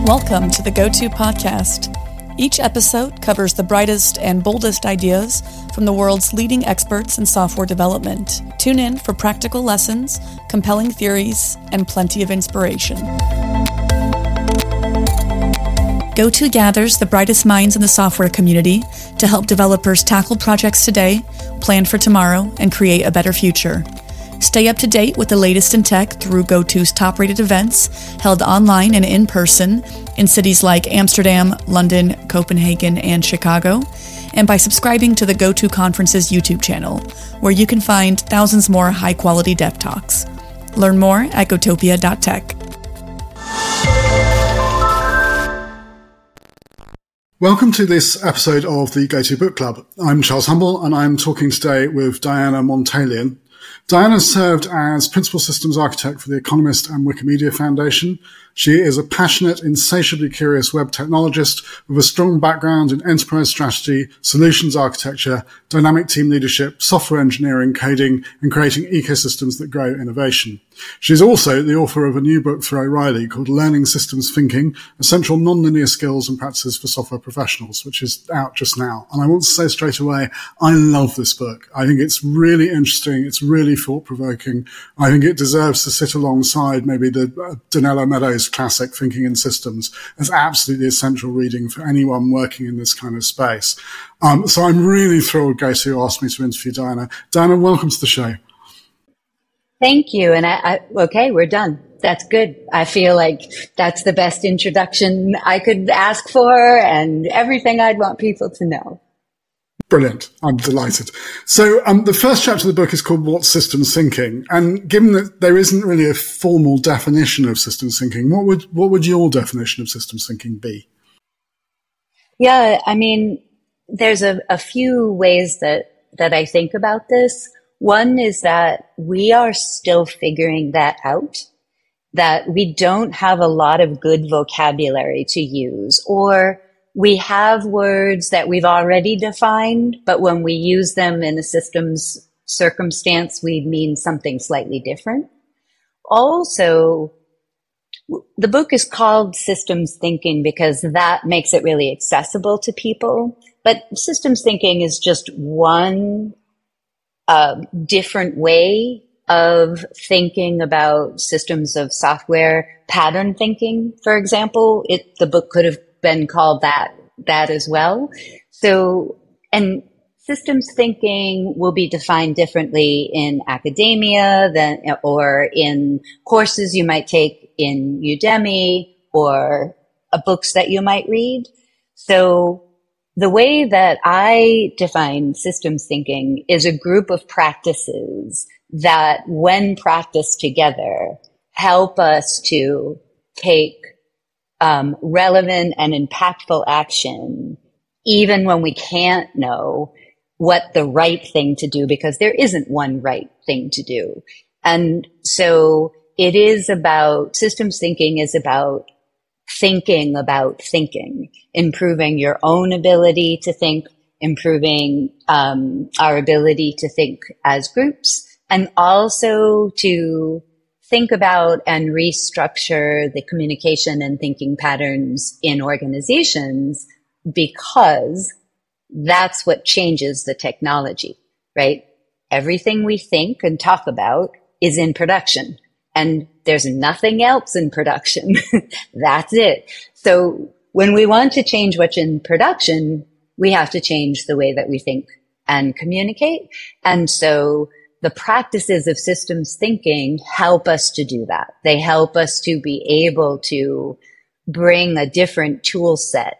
Welcome to the Go-To Podcast. Each episode covers the brightest and boldest ideas from the world's leading experts in software development. Tune in for practical lessons, compelling theories, and plenty of inspiration. Go-To gathers the brightest minds in the software community to help developers tackle projects today, plan for tomorrow, and create a better future. Stay up to date with the latest in tech through Go-To's top-rated events held online and in person in cities like Amsterdam, London, Copenhagen, and Chicago, and by subscribing to the Go-To Conference's YouTube channel, where you can find thousands more high-quality dev talks. Learn more at gotopia.tech. Welcome to this episode of the Go-To Book Club. I'm Charles Humble, and I'm talking today with Diana Montalian. Diana served as Principal Systems Architect for The Economist and Wikimedia Foundation. She is a passionate, insatiably curious web technologist with a strong background in enterprise strategy, solutions architecture, dynamic team leadership, software engineering, coding, and creating ecosystems that grow innovation. She's also the author of a new book for O'Reilly called Learning Systems Thinking, Essential Nonlinear Skills and Practices for Software Professionals, which is out just now. And I want to say straight away, I love this book. I think it's really interesting. It's really thought-provoking. I think it deserves to sit alongside maybe the Donella Meadows classic Thinking in Systems as absolutely essential reading for anyone working in this kind of space. So I'm really thrilled Go-To asked me to interview Diana. Diana, welcome to the show. Thank you. And okay, we're done. That's good. I feel like that's the best introduction I could ask for and everything I'd want people to know. Brilliant. I'm delighted. So the first chapter of the book is called What's Systems Thinking? And given that there isn't really a formal definition of systems thinking, what would your definition of systems thinking be? Yeah, I mean, there's a few ways that I think about this. One is that we are still figuring that out, that we don't have a lot of good vocabulary to use, or we have words that we've already defined, but when we use them in a systems circumstance, we mean something slightly different. Also, the book is called Systems Thinking because that makes it really accessible to people, but systems thinking is just one different way of thinking about systems of software. Pattern thinking, for example, the book could have been called that as well. So, and systems thinking will be defined differently in academia or in courses you might take in Udemy or books that you might read. So the way that I define systems thinking is a group of practices that, when practiced together, help us to take relevant and impactful action, even when we can't know what the right thing to do, because there isn't one right thing to do. And so systems thinking is about thinking about thinking, improving your own ability to think, improving our ability to think as groups, and also to think about and restructure the communication and thinking patterns in organizations, because that's what changes the technology, right? Everything we think and talk about is in production, and there's nothing else in production. That's it. So when we want to change what's in production, we have to change the way that we think and communicate. And so the practices of systems thinking help us to do that. They help us to be able to bring a different tool set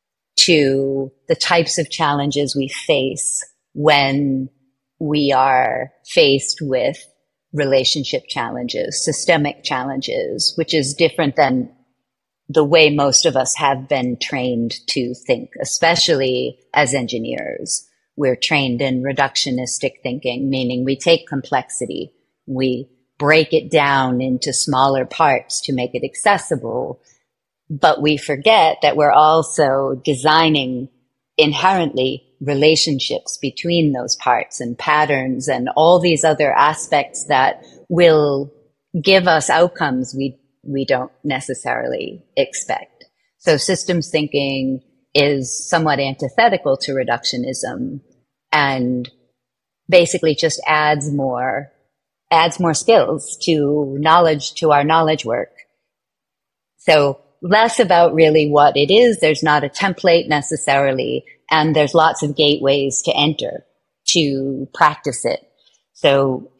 to the types of challenges we face when we are faced with relationship challenges, systemic challenges, which is different than the way most of us have been trained to think, especially as engineers. We're trained in reductionistic thinking, meaning we take complexity, we break it down into smaller parts to make it accessible, but we forget that we're also designing inherently relationships between those parts and patterns and all these other aspects that will give us outcomes we don't necessarily expect. So systems thinking is somewhat antithetical to reductionism and basically just adds more skills to our knowledge work. So less about really what it is. There's not a template necessarily, and there's lots of gateways to enter to practice it. So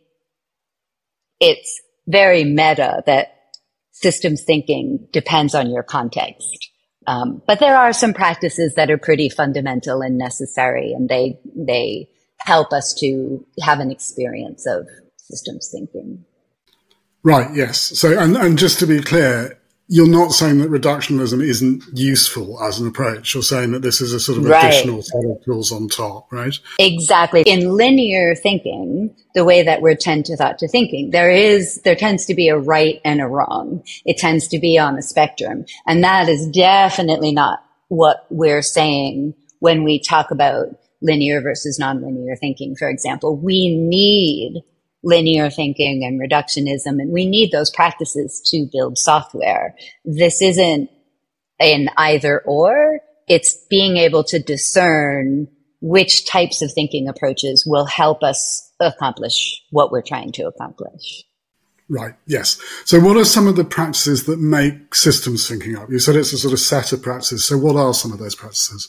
it's very meta that systems thinking depends on your context. But there are some practices that are pretty fundamental and necessary, and they help us to have an experience of systems thinking. Right, yes. So, and just to be clear, you're not saying that reductionism isn't useful as an approach. You're saying that this is a sort of additional set of tools on top, right? Exactly. In linear thinking, the way that we're tend to thinking, there tends to be a right and a wrong. It tends to be on a spectrum. And that is definitely not what we're saying when we talk about linear versus nonlinear thinking, for example. We need linear thinking and reductionism, and we need those practices to build software. This isn't an either or, it's being able to discern which types of thinking approaches will help us accomplish what we're trying to accomplish. Right, yes. So what are some of the practices that make systems thinking up? You said it's a sort of set of practices. So what are some of those practices?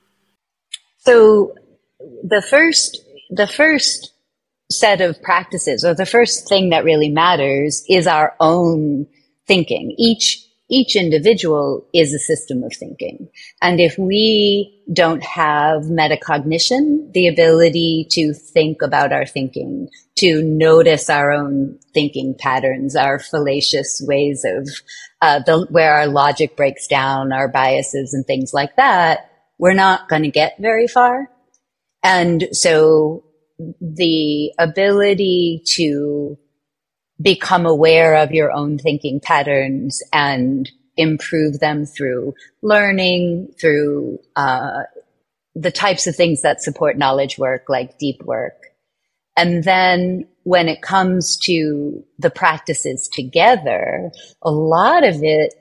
So the first set of practices, or the first thing that really matters, is our own thinking. Each individual is a system of thinking. And if we don't have metacognition, the ability to think about our thinking, to notice our own thinking patterns, our fallacious ways of where our logic breaks down, our biases and things like that, we're not going to get very far. And so the ability to become aware of your own thinking patterns and improve them through learning, through the types of things that support knowledge work, like deep work. And then when it comes to the practices together, a lot of it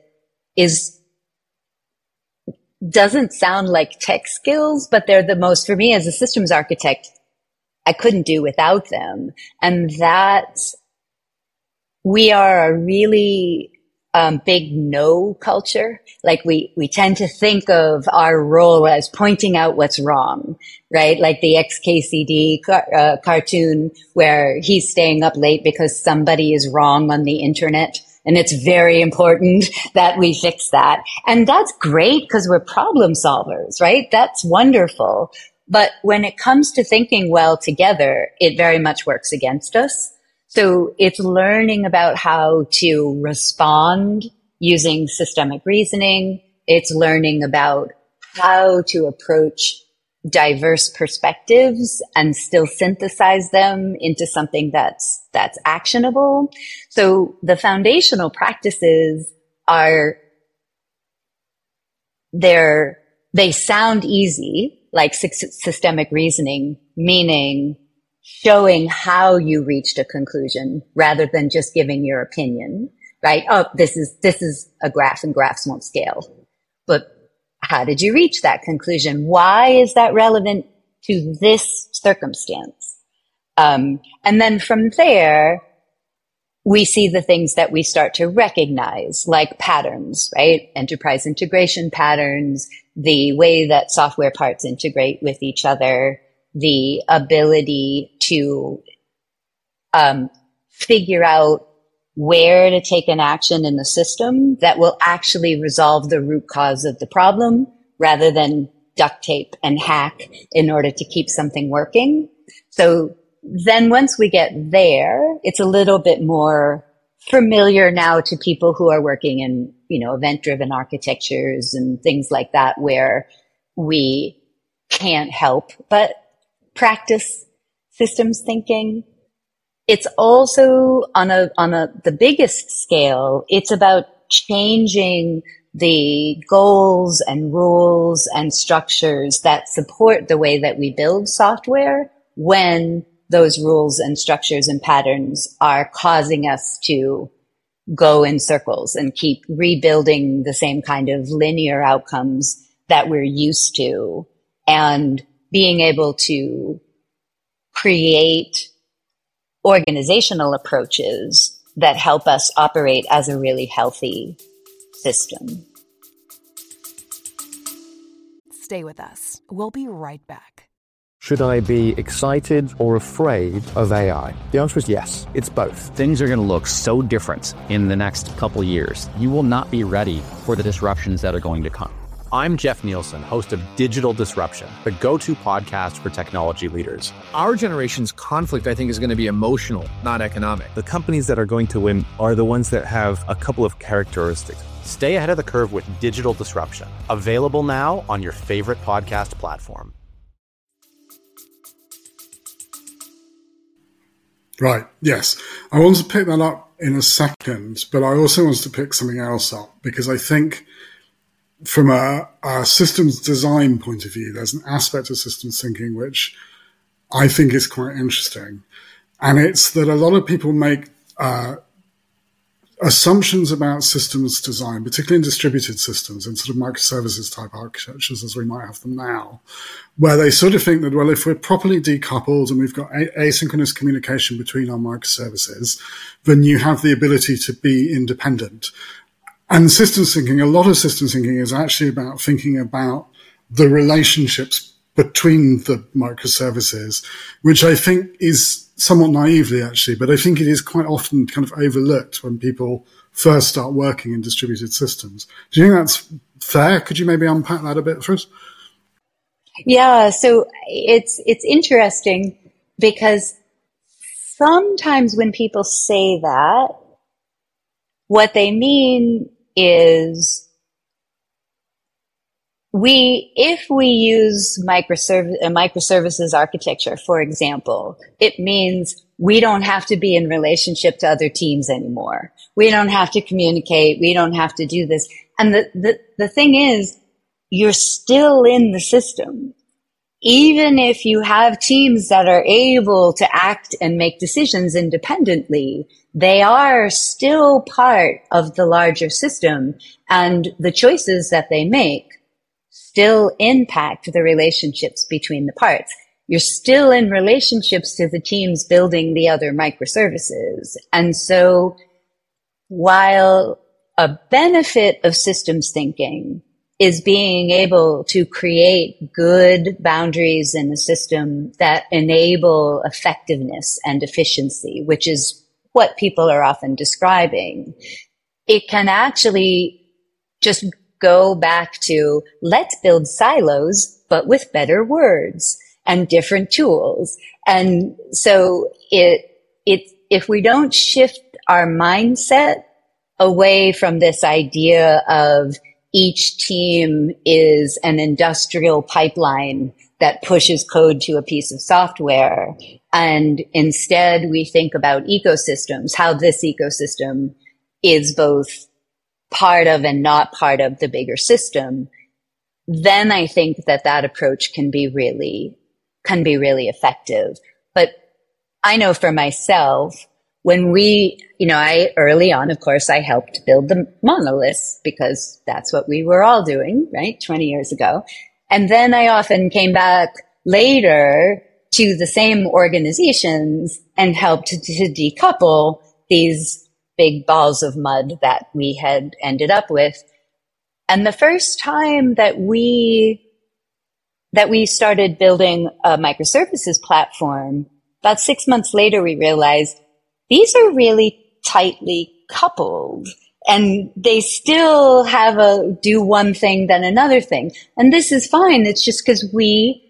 doesn't sound like tech skills, but they're the most, for me as a systems architect, I couldn't do without them. And we are a really big no culture. Like we tend to think of our role as pointing out what's wrong, right? Like the XKCD cartoon where he's staying up late because somebody is wrong on the internet. And it's very important that we fix that. And that's great because we're problem solvers, right? That's wonderful. But when it comes to thinking well together, it very much works against us. So it's learning about how to respond using systemic reasoning. It's learning about how to approach diverse perspectives and still synthesize them into something that's actionable. So the foundational practices they sound easy, like systemic reasoning, meaning showing how you reached a conclusion rather than just giving your opinion, right? Oh, this is a graph and graphs won't scale. But how did you reach that conclusion? Why is that relevant to this circumstance? And then from there, we see the things that we start to recognize, like patterns, right? Enterprise integration patterns, the way that software parts integrate with each other, the ability to figure out where to take an action in the system that will actually resolve the root cause of the problem rather than duct tape and hack in order to keep something working. So then once we get there, it's a little bit more familiar now to people who are working in, event-driven architectures and things like that, where we can't help but practice systems thinking. It's also on the biggest scale, it's about changing the goals and rules and structures that support the way that we build software when those rules and structures and patterns are causing us to go in circles and keep rebuilding the same kind of linear outcomes that we're used to, and being able to create organizational approaches that help us operate as a really healthy system. Stay with us. We'll be right back. Should I be excited or afraid of AI? The answer is yes. It's both. Things are going to look so different in the next couple years. You will not be ready for the disruptions that are going to come. I'm Jeff Nielsen, host of Digital Disruption, the go-to podcast for technology leaders. Our generation's conflict, I think, is going to be emotional, not economic. The companies that are going to win are the ones that have a couple of characteristics. Stay ahead of the curve with Digital Disruption. Available now on your favorite podcast platform. Right, yes. I want to pick that up in a second, but I also want to pick something else up, because I think from a systems design point of view, there's an aspect of systems thinking which I think is quite interesting. And it's that a lot of people make assumptions about systems design, particularly in distributed systems, in sort of microservices type architectures as we might have them now, where they sort of think that, well, if we're properly decoupled and we've got asynchronous communication between our microservices, then you have the ability to be independent. And systems thinking, a lot of systems thinking is actually about thinking about the relationships between the microservices, which I think is somewhat naively, actually, but I think it is quite often kind of overlooked when people first start working in distributed systems. Do you think that's fair? Could you maybe unpack that a bit for us? Yeah, so it's interesting, because sometimes when people say that, what they mean is if we use microservices architecture, for example, it means we don't have to be in relationship to other teams anymore. We don't have to communicate. We don't have to do this. And the thing is, you're still in the system. Even if you have teams that are able to act and make decisions independently, they are still part of the larger system, and the choices that they make still impact the relationships between the parts. You're still in relationships to the teams building the other microservices. And so while a benefit of systems thinking is being able to create good boundaries in the system that enable effectiveness and efficiency, which is what people are often describing, it can actually just go back to, let's build silos, but with better words and different tools. And so if we don't shift our mindset away from this idea of each team is an industrial pipeline that pushes code to a piece of software, and instead we think about ecosystems, how this ecosystem is both part of and not part of the bigger system, then I think that approach can be really effective. But I know for myself, when I early on, of course, I helped build the monoliths because that's what we were all doing, right? 20 years ago. And then I often came back later to the same organizations and helped to decouple these big balls of mud that we had ended up with. And the first time that we started building a microservices platform, about 6 months later, we realized these are really tightly coupled, and they still have do one thing, then another thing. And this is fine. It's just because we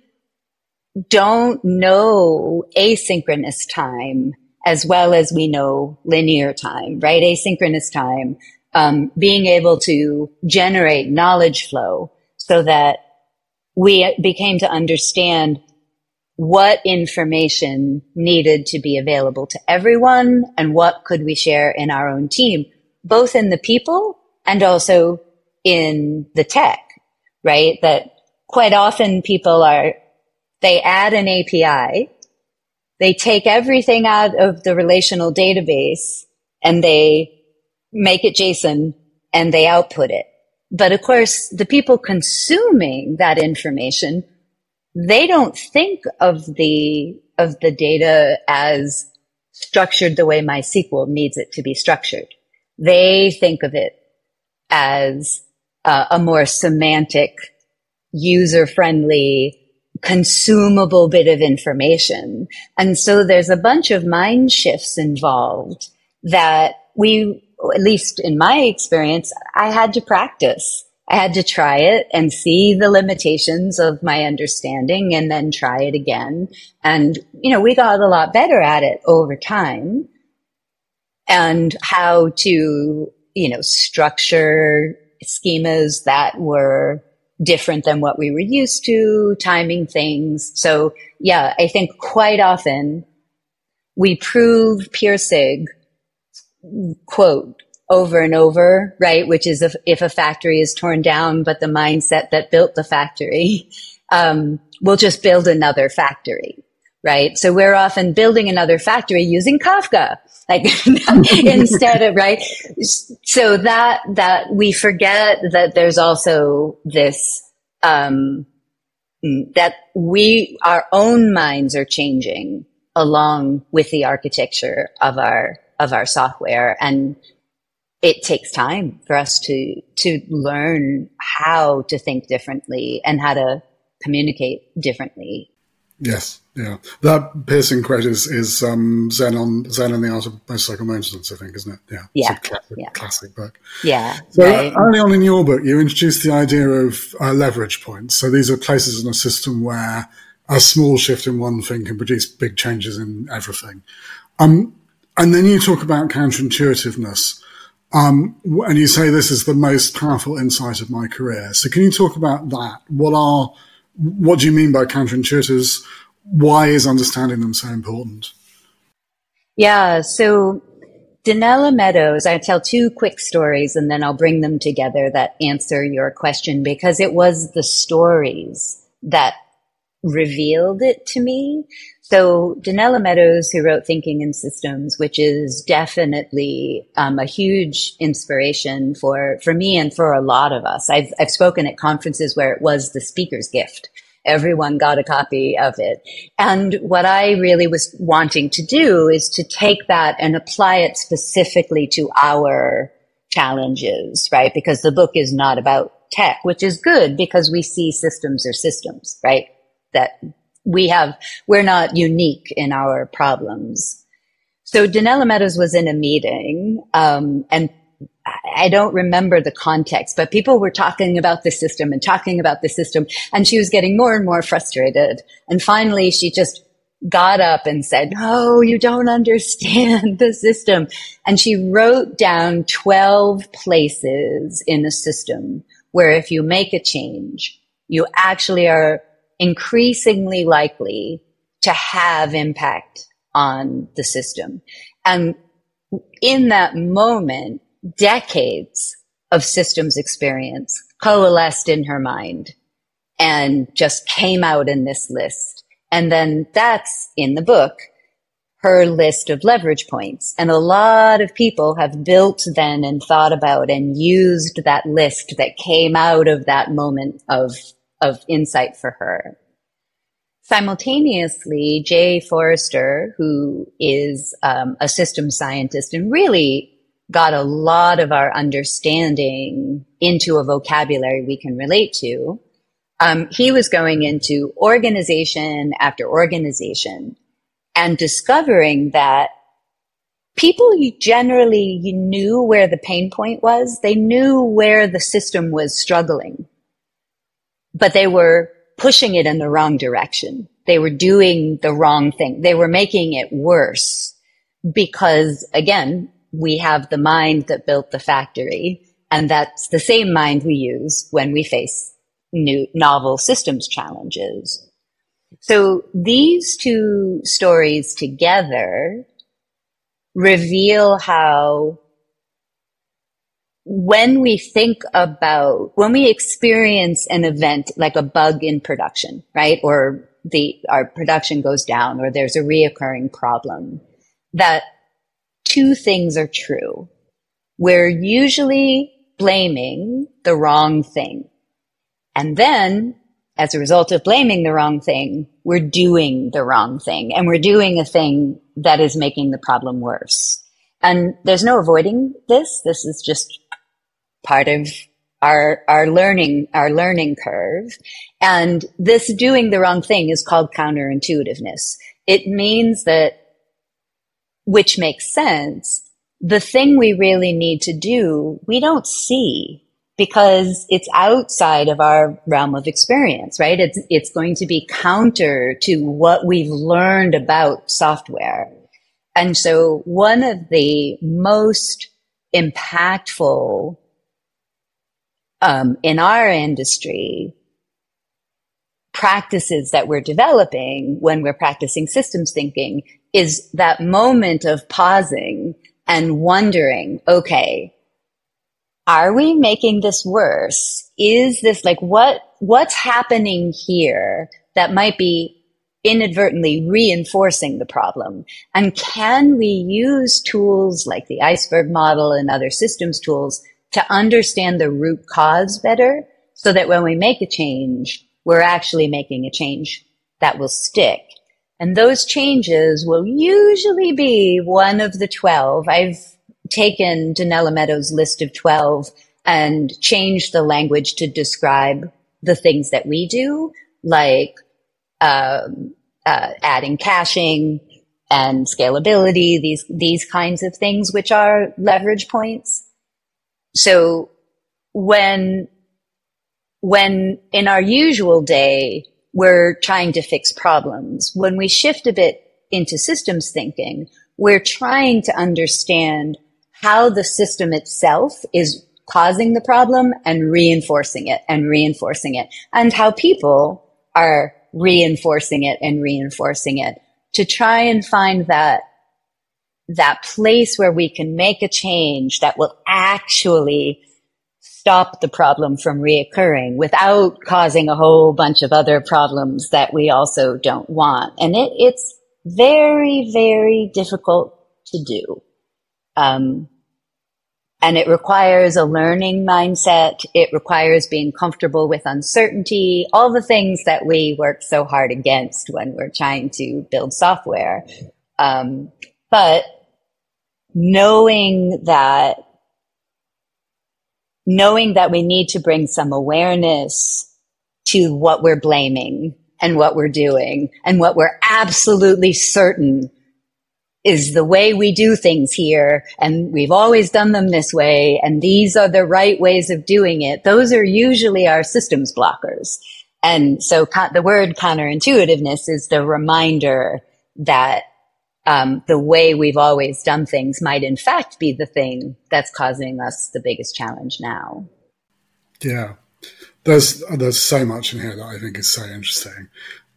don't know asynchronous time as well as we know linear time, right? Asynchronous time, being able to generate knowledge flow so that we became to understand what information needed to be available to everyone and what could we share in our own team, both in the people and also in the tech, right? That quite often they add an API, they take everything out of the relational database, and they make it JSON, and they output it. But of course, the people consuming that information, they don't think of the data as structured the way MySQL needs it to be structured. They think of it as a more semantic, user-friendly, consumable bit of information. And so there's a bunch of mind shifts involved that at least in my experience, I had to practice. I had to try it and see the limitations of my understanding and then try it again. And, we got a lot better at it over time, and how to, structure schemas that were different than what we were used to, timing things. So yeah, I think quite often we prove Pirsig quote over and over, right? Which is if a factory is torn down, but the mindset that built the factory, we'll just build another factory, right? So we're often building another factory using Kafka, like instead of, right? So that we forget that there's also this, that our own minds are changing along with the architecture of our software. And it takes time for us to learn how to think differently and how to communicate differently. Yes, yeah. That Pirsig quote is Zen and the Art of Motorcycle Maintenance, I think, isn't it? Yeah. Yeah. It's a classic book. Yeah. So right. Early on in your book, you introduced the idea of leverage points. So these are places in a system where a small shift in one thing can produce big changes in everything. And then you talk about counterintuitiveness. And you say this is the most powerful insight of my career. So can you talk about that? What do you mean by counterintuitives? Why is understanding them so important? Yeah, so Donella Meadows, I tell two quick stories and then I'll bring them together that answer your question, because it was the stories that revealed it to me. So Donella Meadows, who wrote Thinking in Systems, which is definitely a huge inspiration for me and for a lot of us. I've spoken at conferences where it was the speaker's gift. Everyone got a copy of it. And what I really was wanting to do is to take that and apply it specifically to our challenges, right? Because the book is not about tech, which is good because we see systems are systems, right? That we're not unique in our problems. So Donella Meadows was in a meeting, and I don't remember the context, but people were talking about the system, and she was getting more and more frustrated. And finally, she just got up and said, "Oh, you don't understand the system." And she wrote down 12 places in a system where if you make a change, you actually are increasingly likely to have impact on the system. And in that moment, decades of systems experience coalesced in her mind and just came out in this list. And then that's in the book, her list of leverage points. And a lot of people have built then and thought about and used that list that came out of that moment of insight for her. Simultaneously, Jay Forrester, who is a systems scientist and really got a lot of our understanding into a vocabulary we can relate to, he was going into organization after organization and discovering that people generally knew where the pain point was. They knew where the system was struggling, but they were pushing it in the wrong direction. They were doing the wrong thing. They were making it worse because, again, we have the mind that built the factory, and that's the same mind we use when we face new novel systems challenges. So these two stories together reveal how when we experience an event like a bug in production, right? Or our production goes down or there's a reoccurring problem, that two things are true. we're usually blaming the wrong thing. And then, as a result of blaming the wrong thing, we're doing the wrong thing. And we're doing a thing that is making the problem worse. And there's no avoiding this. This is just part of our learning curve. And this doing the wrong thing is called counterintuitiveness. It means that, which makes sense, the thing we really need to do, we don't see because it's outside of our realm of experience, right? It's going to be counter to what we've learned about software. And so one of the most impactful in our industry practices that we're developing when we're practicing systems thinking is that moment of pausing and wondering, okay, are we making this worse? Is this like what's happening here that might be inadvertently reinforcing the problem? And can we use tools like the iceberg model and other systems tools to understand the root cause better so that when we make a change, we're actually making a change that will stick? And those changes will usually be one of the 12. I've taken Donella Meadows' list of 12 and changed the language to describe the things that we do, like adding caching and scalability, these kinds of things, which are leverage points. So when in our usual day, we're trying to fix problems, when we shift a bit into systems thinking, we're trying to understand how the system itself is causing the problem and reinforcing it, and how people are reinforcing it to try and find that place where we can make a change that will actually stop the problem from reoccurring without causing a whole bunch of other problems that we also don't want. And it's very, very difficult to do. And it requires a learning mindset. It requires being comfortable with uncertainty, all the things that we work so hard against when we're trying to build software. But knowing that we need to bring some awareness to what we're blaming and what we're doing and what we're absolutely certain is the way we do things here, and we've always done them this way, and these are the right ways of doing it. Those are usually our systems blockers. And so the word counterintuitiveness is the reminder that the way we've always done things might in fact be the thing that's causing us the biggest challenge now. Yeah. There's so much in here that I think is so interesting.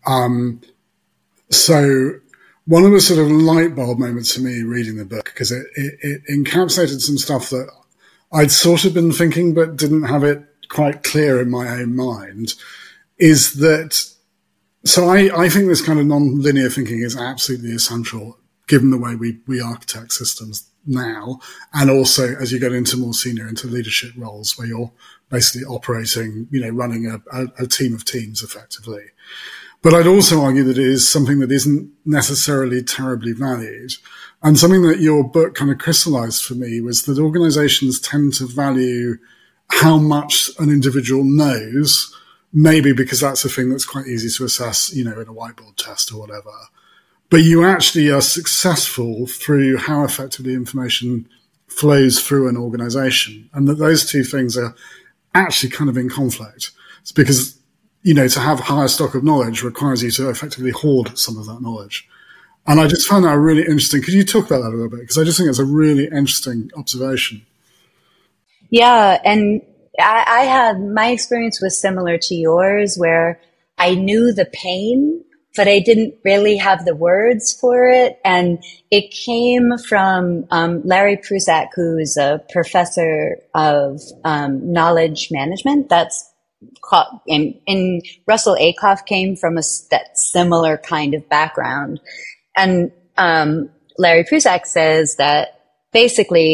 So one of the sort of light bulb moments for me reading the book, because it encapsulated some stuff that I'd sort of been thinking but didn't have it quite clear in my own mind, is that, so I think this kind of non-linear thinking is absolutely essential given the way we architect systems now, and also as you get into more senior, into leadership roles where you're basically operating, running a team of teams effectively. But I'd also argue that it is something that isn't necessarily terribly valued. And something that your book kind of crystallized for me was that organizations tend to value how much an individual knows, maybe because that's a thing that's quite easy to assess, in a whiteboard test or whatever. But you actually are successful through how effectively information flows through an organization, and that those two things are actually kind of in conflict. It's because to have a higher stock of knowledge requires you to effectively hoard some of that knowledge. And I just found that really interesting. Could you talk about that a little bit? Because I just think it's a really interesting observation. Yeah. And I had, my experience was similar to yours, where I knew the pain, but I didn't really have the words for it. And it came from Larry Prusak, who's a professor of knowledge management. That's in Russell Ackoff came from that similar kind of background. And Larry Prusak says that basically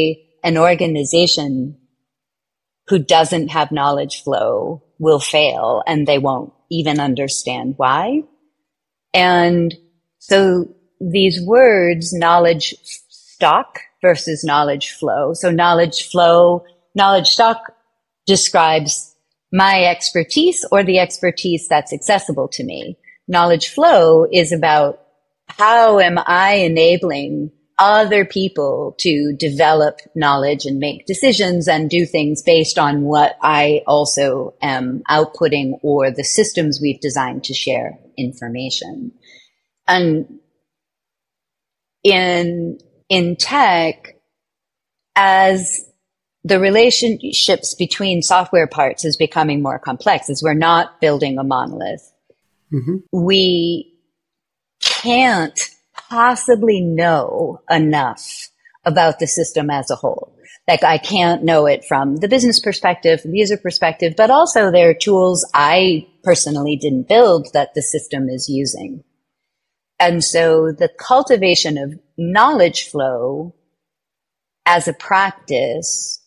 an organization who doesn't have knowledge flow will fail, and they won't even understand why. And so these words, knowledge stock versus knowledge flow. So knowledge stock describes my expertise or the expertise that's accessible to me. Knowledge flow is about how am I enabling other people to develop knowledge and make decisions and do things based on what I also am outputting or the systems we've designed to share information. And in tech, as the relationships between software parts is becoming more complex, as we're not building a monolith, we can't possibly know enough about the system as a whole. Like, I can't know it from the business perspective, the user perspective, but also there are tools I personally didn't build that the system is using. And so the cultivation of knowledge flow as a practice,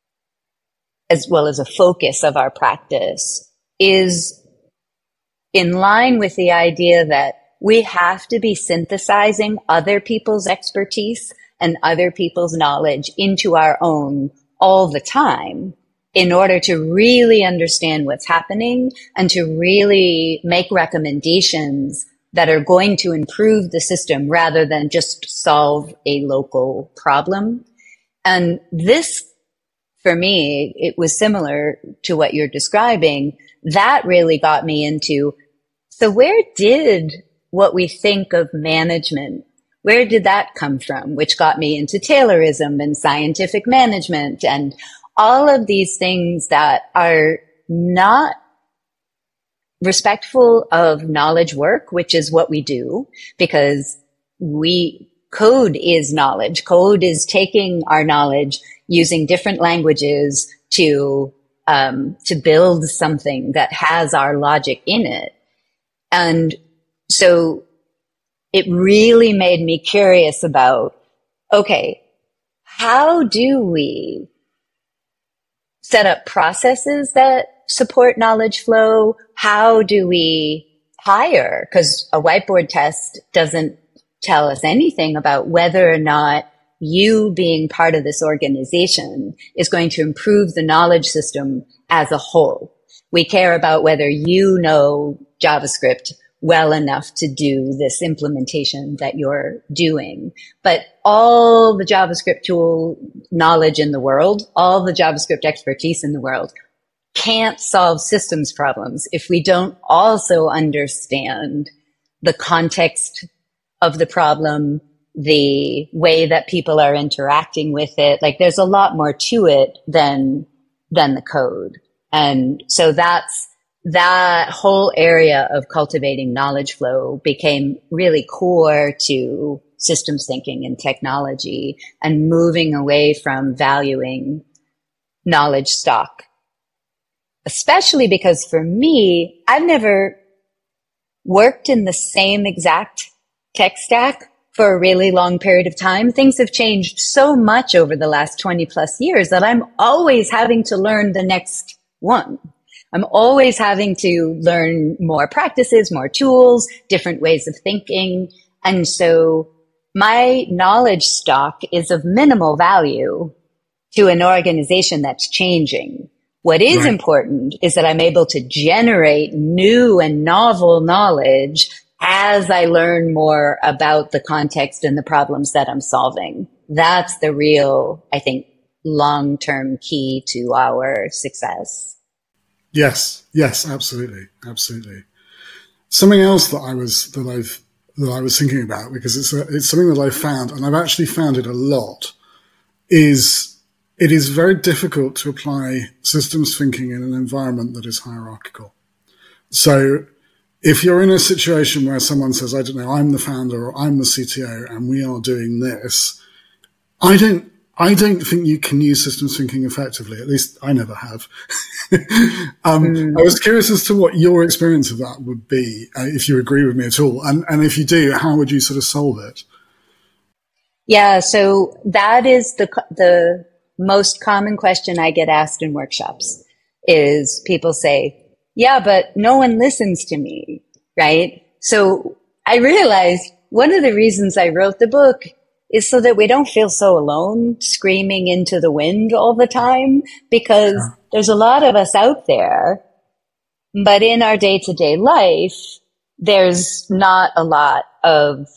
as well as a focus of our practice, is in line with the idea that we have to be synthesizing other people's expertise and other people's knowledge into our own all the time in order to really understand what's happening and to really make recommendations that are going to improve the system rather than just solve a local problem. And this, for me, it was similar to what you're describing. That really got me into, so where did what we think of management, where did that come from? Which got me into Taylorism and scientific management and all of these things that are not respectful of knowledge work, which is what we do, because code is knowledge. Code is taking our knowledge, using different languages to build something that has our logic in it. And so it really made me curious about, okay, how do we set up processes that support knowledge flow? How do we hire? Because a whiteboard test doesn't tell us anything about whether or not you being part of this organization is going to improve the knowledge system as a whole. We care about whether you know JavaScript well enough to do this implementation that you're doing. But all the JavaScript tool knowledge in the world, all the JavaScript expertise in the world can't solve systems problems if we don't also understand the context of the problem, the way that people are interacting with it. Like, there's a lot more to it than the code. And so that whole area of cultivating knowledge flow became really core to systems thinking and technology, and moving away from valuing knowledge stock. Especially because for me, I've never worked in the same exact tech stack for a really long period of time. Things have changed so much over the last 20 plus years that I'm always having to learn the next one. I'm always having to learn more practices, more tools, different ways of thinking. And so my knowledge stock is of minimal value to an organization that's changing. What is important is that I'm able to generate new and novel knowledge as I learn more about the context and the problems that I'm solving. That's the real, I think, long-term key to our success. Yes, absolutely. Something else that I was thinking about, because it's something that I've found, and I've actually found it a lot, is it is very difficult to apply systems thinking in an environment that is hierarchical. So if you're in a situation where someone says, I don't know, I'm the founder or I'm the CTO and we are doing this, I don't think you can use systems thinking effectively. At least I never have. I was curious as to what your experience of that would be, if you agree with me at all. And if you do, how would you sort of solve it? Yeah, so that is the most common question I get asked in workshops is people say, yeah, but no one listens to me, right? So I realized one of the reasons I wrote the book is so that we don't feel so alone screaming into the wind all the time, because there's a lot of us out there, but in our day-to-day life, there's not a lot of,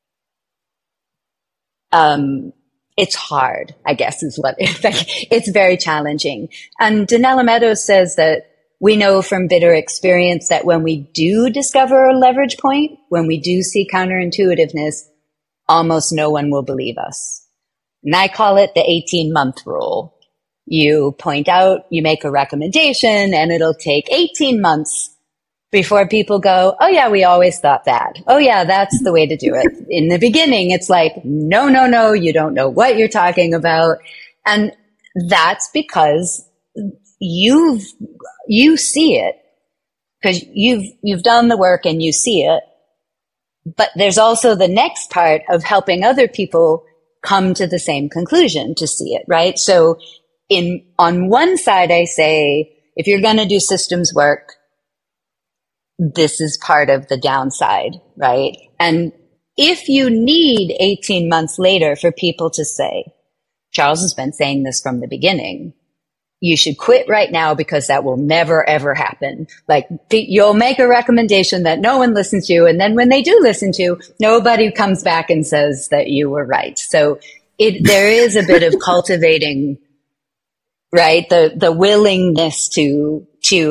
it's hard, I guess is what, it's very challenging. And Donella Meadows says that we know from bitter experience that when we do discover a leverage point, when we do see counterintuitiveness, almost no one will believe us. And I call it the 18-month rule. You point out, you make a recommendation, and it'll take 18 months before people go, oh yeah, we always thought that. Oh yeah, that's the way to do it. In the beginning, it's like, no, you don't know what you're talking about. And that's because you see it, because you've done the work and you see it. But there's also the next part of helping other people come to the same conclusion to see it, right? So on one side, I say, if you're going to do systems work, this is part of the downside, right? And if you need 18 months later for people to say, Charles has been saying this from the beginning, you should quit right now because that will never, ever happen. Like, you'll make a recommendation that no one listens to, and then when they do listen to, nobody comes back and says that you were right. So there is a bit of cultivating, right, the willingness to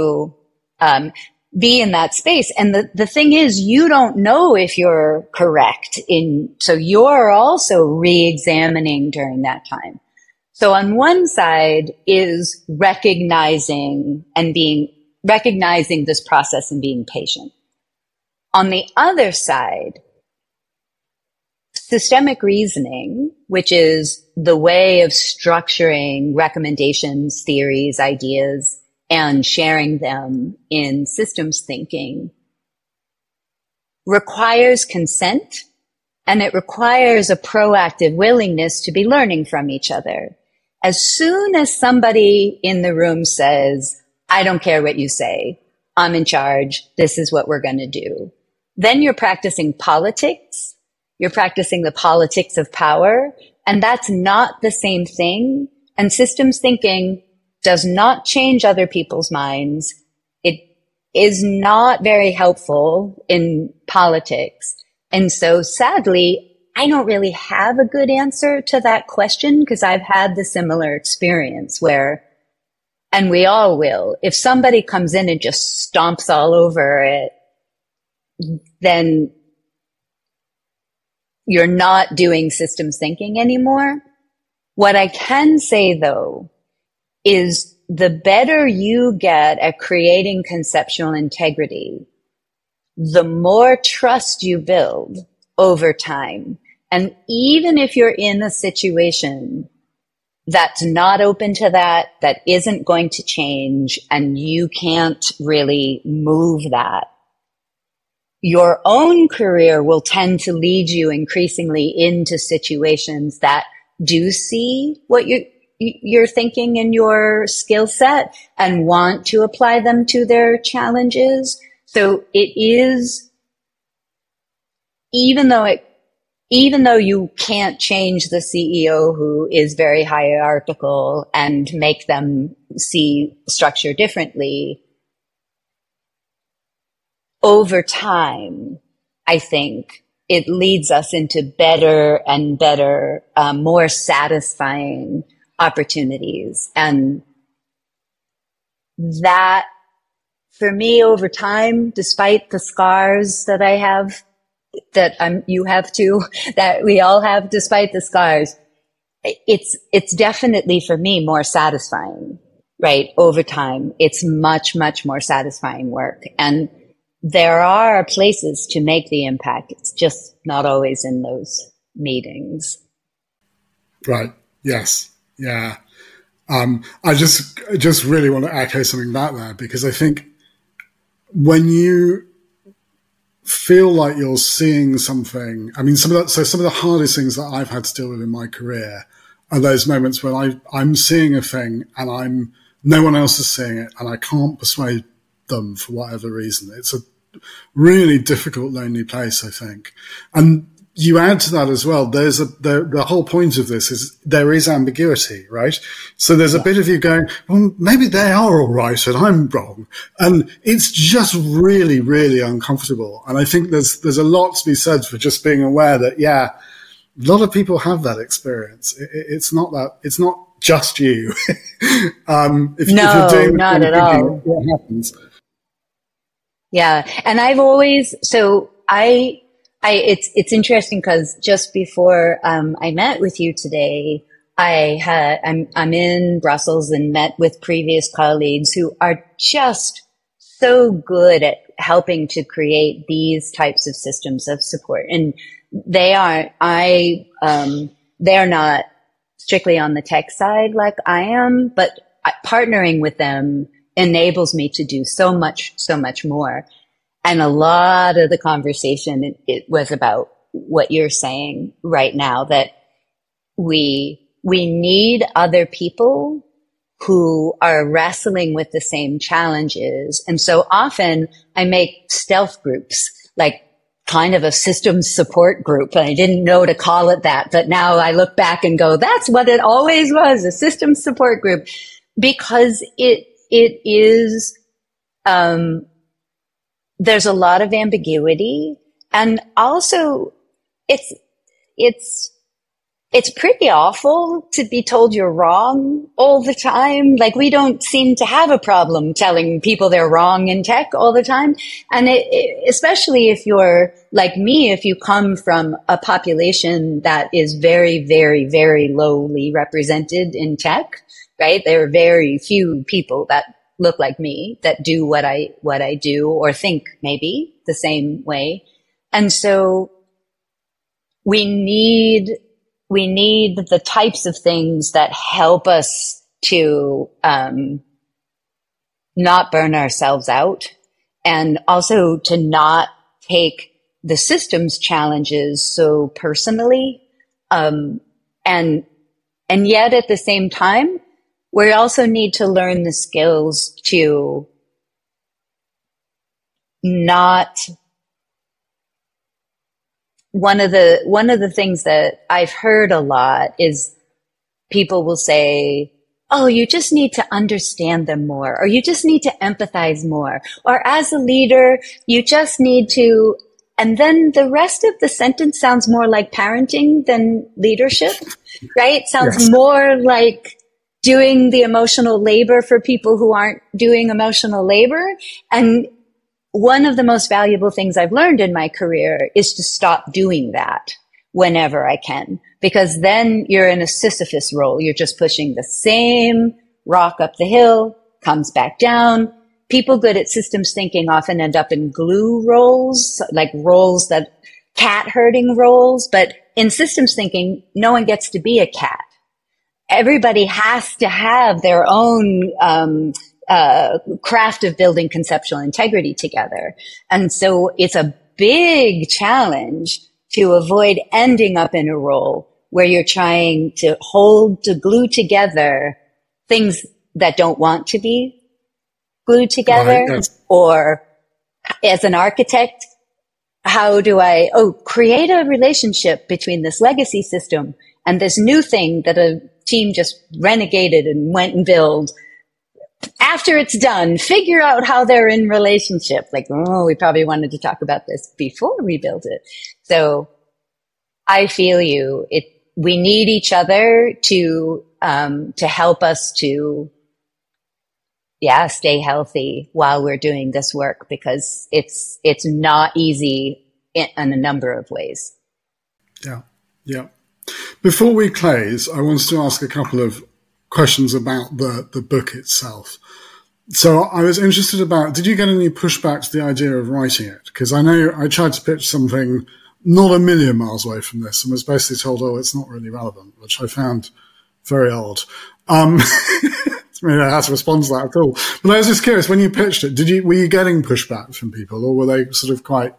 be in that space. And the thing is, you don't know if you're correct so you're also re-examining during that time. So on one side is recognizing this process and being patient. On the other side, systemic reasoning, which is the way of structuring recommendations, theories, ideas, and sharing them in systems thinking, requires consent, and it requires a proactive willingness to be learning from each other. As soon as somebody in the room says, I don't care what you say, I'm in charge, this is what we're going to do, then you're practicing politics, you're practicing the politics of power, and that's not the same thing. And systems thinking does not change other people's minds. It is not very helpful in politics. And so sadly, I don't really have a good answer to that question, because I've had the similar experience where, and we all will, if somebody comes in and just stomps all over it, then you're not doing systems thinking anymore. What I can say, though, is the better you get at creating conceptual integrity, the more trust you build over time. And even if you're in a situation that's not open to that isn't going to change, and you can't really move that, your own career will tend to lead you increasingly into situations that do see what you're thinking in your skill set and want to apply them to their challenges. So it is, even though you can't change the CEO who is very hierarchical and make them see structure differently, over time, I think it leads us into better and better, more satisfying opportunities. And that, for me, over time, despite the scars that I have, that you have too, that we all have, despite the scars, it's definitely for me more satisfying, right? Over time, it's much, much more satisfying work. And there are places to make the impact. It's just not always in those meetings. Right. Yes. Yeah. I just really want to echo something back there, because I think when you feel like you're seeing something, I mean, some of the hardest things that I've had to deal with in my career are those moments when I'm seeing a thing and no one else is seeing it and I can't persuade them for whatever reason. It's a really difficult, lonely place, I think. And you add to that as well, there's the whole point of this is there is ambiguity, right? So there's a bit of you going, well, maybe they are all right and I'm wrong. And it's just really, really uncomfortable. And I think there's a lot to be said for just being aware that, yeah, a lot of people have that experience. It's not just you. If you're doing not at all. What happens? Yeah. And I've always, it's interesting because just before I met with you today, I'm in Brussels and met with previous colleagues who are just so good at helping to create these types of systems of support. And they're not strictly on the tech side like I am, but partnering with them enables me to do so much more. And a lot of the conversation, it was about what you're saying right now, that we need other people who are wrestling with the same challenges. And so often I make stealth groups, like kind of a systems support group. And I didn't know to call it that, but now I look back and go, that's what it always was, a systems support group, because it is, there's a lot of ambiguity, and also it's pretty awful to be told you're wrong all the time. Like, we don't seem to have a problem telling people they're wrong in tech all the time. And especially if you're like me, if you come from a population that is very, very, very lowly represented in tech, right? There are very few people that look like me that do what I do or think maybe the same way. And so we need the types of things that help us to not burn ourselves out, and also to not take the systems challenges so personally. And yet at the same time, we also need to learn the skills to not. One of the things that I've heard a lot is people will say, oh, you just need to understand them more, or you just need to empathize more, or as a leader, you just need to, and then the rest of the sentence sounds more like parenting than leadership, right? Sounds yes. More like doing the emotional labor for people who aren't doing emotional labor. And one of the most valuable things I've learned in my career is to stop doing that whenever I can, because then you're in a Sisyphus role. You're just pushing the same rock up the hill, comes back down. People good at systems thinking often end up in glue roles, like roles that cat herding roles. But in systems thinking, no one gets to be a cat. Everybody has to have their own, craft of building conceptual integrity together. And so it's a big challenge to avoid ending up in a role where you're trying to glue together things that don't want to be glued together. Right, yes. Or as an architect, how do I create a relationship between this legacy system and this new thing that a team just renegated and went and built? After it's done, figure out how they're in relationship. Like, we probably wanted to talk about this before we built it. So I feel you. We need each other to help us to, stay healthy while we're doing this work, because it's not easy in a number of ways. Yeah. Before we close, I wanted to ask a couple of questions about the book itself. So I was interested about, did you get any pushback to the idea of writing it? Because I know I tried to pitch something not a million miles away from this and was basically told, it's not really relevant, which I found very odd. I mean, I had to respond to that at all. But I was just curious, when you pitched it, were you getting pushback from people, or were they sort of quite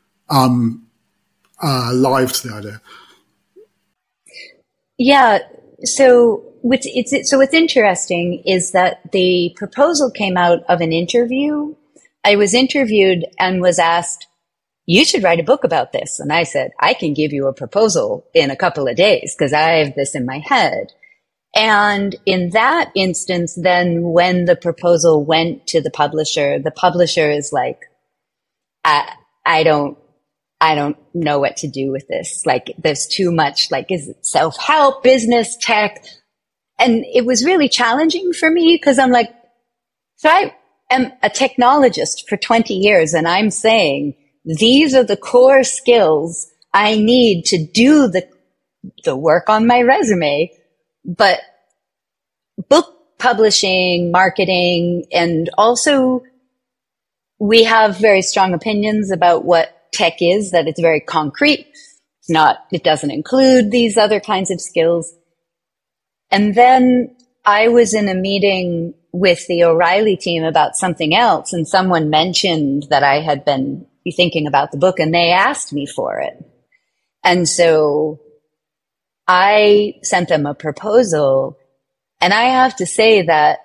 live to the idea? Yeah. what's interesting is that the proposal came out of an interview. I was interviewed and was asked, you should write a book about this. And I said, I can give you a proposal in a couple of days because I have this in my head. And in that instance, then when the proposal went to the publisher is like, I don't know what to do with this. Like, there's too much, like, is it self-help, business, tech? And it was really challenging for me because I'm like, so I am a technologist for 20 years and I'm saying these are the core skills I need to do the work on my resume. But book publishing, marketing, and also we have very strong opinions about what tech is, that it's very concrete. It doesn't include these other kinds of skills. And then I was in a meeting with the O'Reilly team about something else, and someone mentioned that I had been thinking about the book and they asked me for it. And so I sent them a proposal, and I have to say that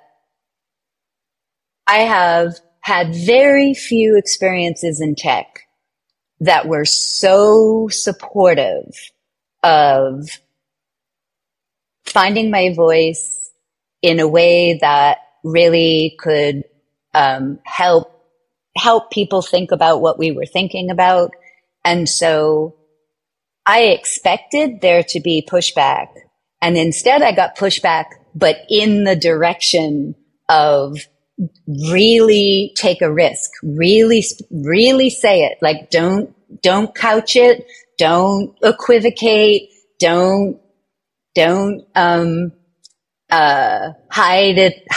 I have had very few experiences in tech that were so supportive of finding my voice in a way that really could help people think about what we were thinking about. And so I expected there to be pushback, and instead I got pushback, but in the direction of really take a risk, really say it. Like, don't couch it, don't equivocate, don't hide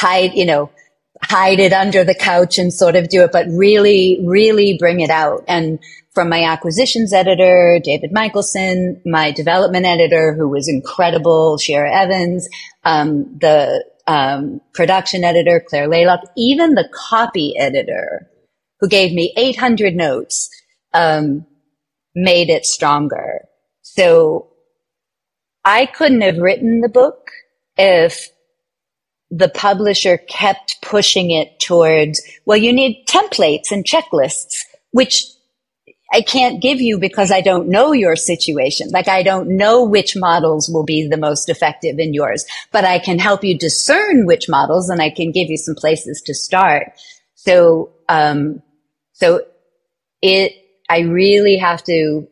it under the couch and sort of do it, but really bring it out. And from my acquisitions editor, David Michelson, my development editor, who was incredible, Shira Evans, the production editor, Claire Laylock, even the copy editor, who gave me 800 notes, made it stronger. So I couldn't have written the book if the publisher kept pushing it towards, well, you need templates and checklists, which I can't give you because I don't know your situation. Like, I don't know which models will be the most effective in yours, but I can help you discern which models, and I can give you some places to start. So, I really have to,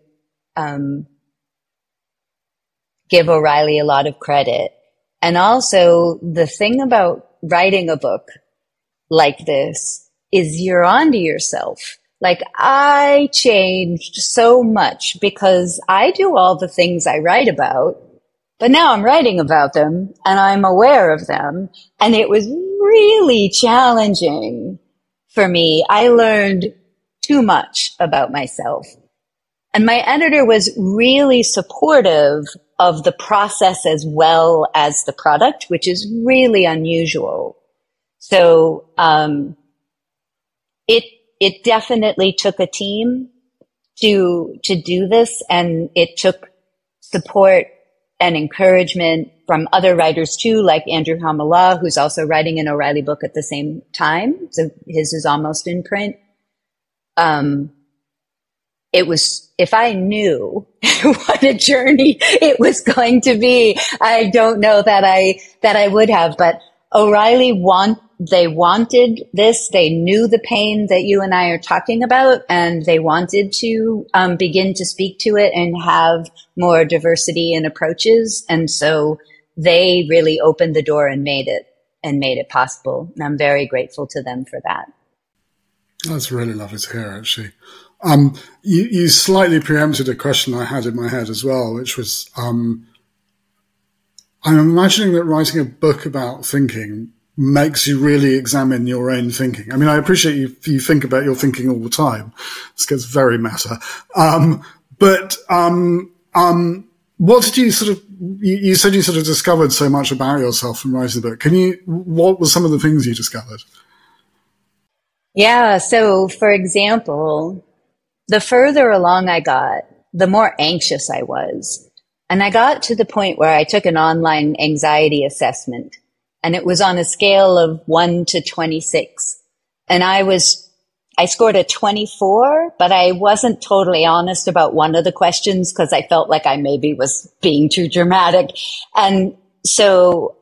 give O'Reilly a lot of credit. And also, the thing about writing a book like this is you're onto yourself. Like, I changed so much because I do all the things I write about, but now I'm writing about them and I'm aware of them. And it was really challenging for me. I learned too much about myself. And my editor was really supportive of the process as well as the product, which is really unusual. So, it definitely took a team to do this, and it took support and encouragement from other writers too, like Andrew Hamallah, who's also writing an O'Reilly book at the same time. So his is almost in print. It was, if I knew what a journey it was going to be, I don't know that I would have, but O'Reilly they wanted this. They knew the pain that you and I are talking about, and they wanted to begin to speak to it and have more diversity in approaches. And so they really opened the door and made it possible. And I'm very grateful to them for that. That's really lovely to hear, actually. You slightly preempted a question I had in my head as well, which was, I'm imagining that writing a book about thinking makes you really examine your own thinking. I mean, I appreciate you think about your thinking all the time. This gets very meta. But what did you you said you sort of discovered so much about yourself from writing the book. What were some of the things you discovered? Yeah. So for example, the further along I got, the more anxious I was. And I got to the point where I took an online anxiety assessment, and it was on a scale of 1 to 26. And I scored a 24, but I wasn't totally honest about one of the questions because I felt like I maybe was being too dramatic. And so,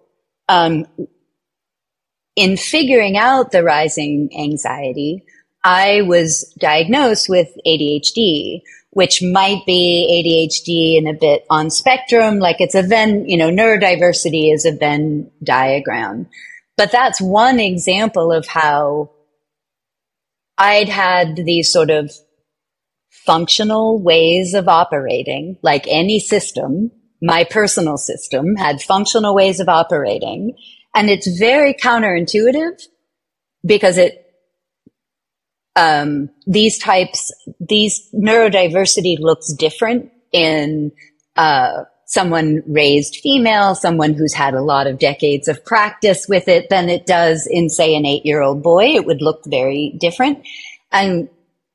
in figuring out the rising anxiety, I was diagnosed with ADHD, which might be ADHD and a bit on spectrum, like it's a Venn, neurodiversity is a Venn diagram. But that's one example of how I'd had these sort of functional ways of operating, like any system. My personal system had functional ways of operating, and it's very counterintuitive because these neurodiversity looks different in someone raised female, someone who's had a lot of decades of practice with it than it does in, say, an 8-year-old boy. It would look very different. And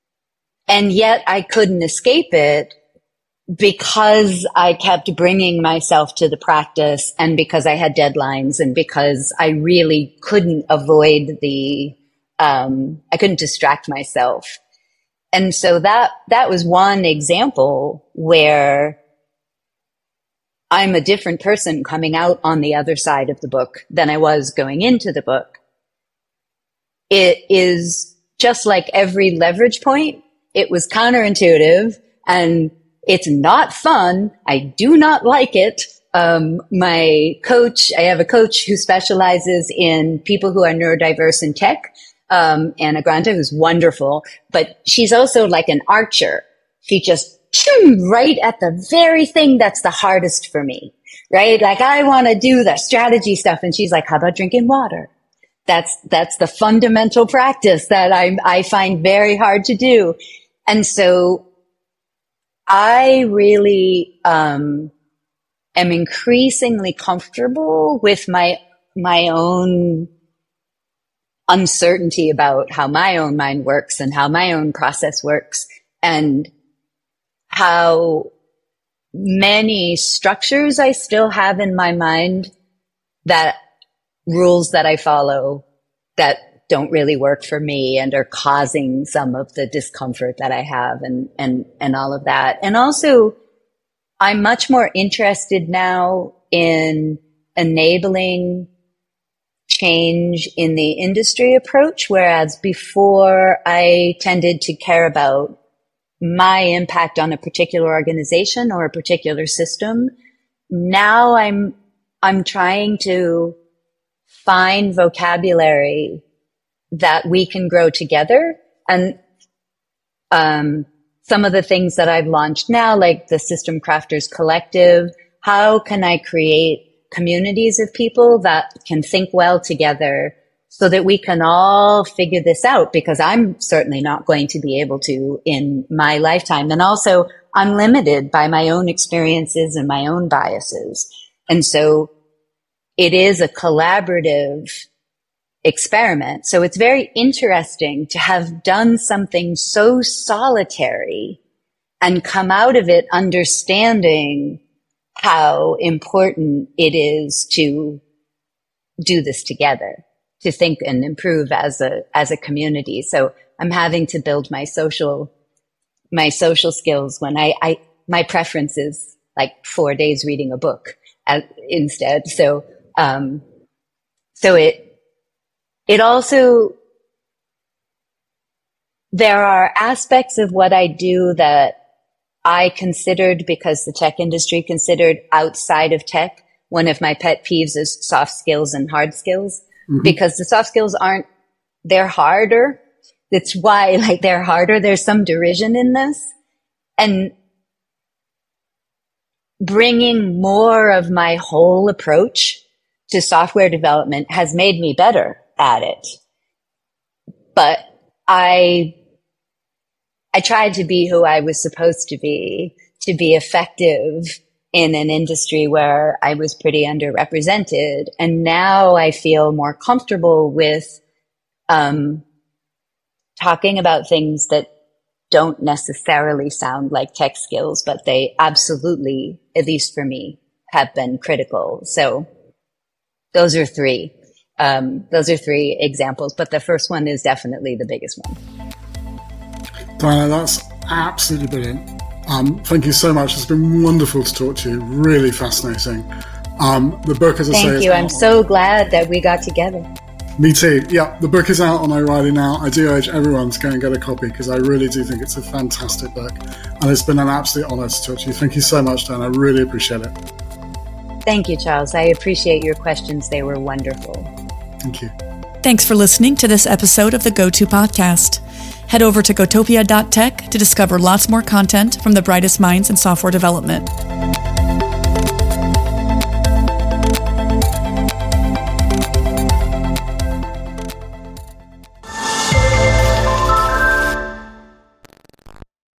yet I couldn't escape it because I kept bringing myself to the practice, and because I had deadlines, and because I really couldn't avoid I couldn't distract myself. And so that was one example where I'm a different person coming out on the other side of the book than I was going into the book. It is just like every leverage point. It was counterintuitive, and it's not fun. I do not like it. My coach, I have a coach who specializes in people who are neurodiverse in tech, Anna Granta, who's wonderful, but she's also like an archer. She just right at the very thing that's the hardest for me, right? Like I want to do the strategy stuff, and she's like, how about drinking water? That's the fundamental practice that I find very hard to do. And so I really am increasingly comfortable with my own uncertainty about how my own mind works and how my own process works, and how many structures I still have in my mind, that rules that I follow that don't really work for me and are causing some of the discomfort that I have, and all of that. And also, I'm much more interested now in enabling change in the industry approach, whereas before I tended to care about my impact on a particular organization or a particular system. Now I'm trying to find vocabulary that we can grow together. And some of the things that I've launched now, like the System Crafters Collective, how can I create communities of people that can think well together so that we can all figure this out? Because I'm certainly not going to be able to in my lifetime. And also, I'm limited by my own experiences and my own biases. And so it is a collaborative experiment. So it's very interesting to have done something so solitary and come out of it understanding how important it is to do this together, to think and improve as a community. So I'm having to build my social skills when my preference is like 4 days reading a book instead. So it also, there are aspects of what I do that I considered, because the tech industry considered outside of tech. One of my pet peeves is soft skills and hard skills, because the soft skills they're harder. That's why, they're harder. There's some derision in this. And bringing more of my whole approach to software development has made me better at it. But I tried to be who I was supposed to be effective in an industry where I was pretty underrepresented. And now I feel more comfortable with talking about things that don't necessarily sound like tech skills, but they absolutely, at least for me, have been critical. So those are three. Those are three examples, but the first one is definitely the biggest one. Diana, that's absolutely brilliant. Thank you so much. It's been wonderful to talk to you. Really fascinating. The book, as I say... Thank you. I'm so glad that we got together. Me too. Yeah, the book is out on O'Reilly now. I do urge everyone to go and get a copy because I really do think it's a fantastic book. And it's been an absolute honour to talk to you. Thank you so much, Dan. I really appreciate it. Thank you, Charles. I appreciate your questions. They were wonderful. Thank you. Thanks for listening to this episode of the GoTo Podcast. Head over to gotopia.tech to discover lots more content from the brightest minds in software development.